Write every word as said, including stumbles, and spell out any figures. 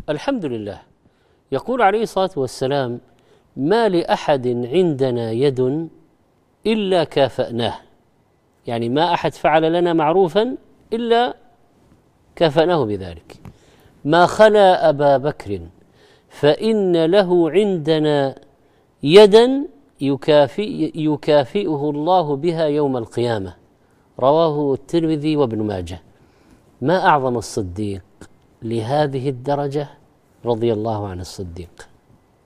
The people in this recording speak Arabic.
الحمد لله. يقول عليه الصلاة والسلام: ما لأحد عندنا يد إلا كافأناه، يعني ما أحد فعل لنا معروفا إلا كافأناه بذلك. ما خلا أبا بكر فإن له عندنا يدا يكافئ يكافئه الله بها يوم القيامة. رواه الترمذي وابن ماجه. ما أعظم الصديق لهذه الدرجة رضي الله عن الصديق.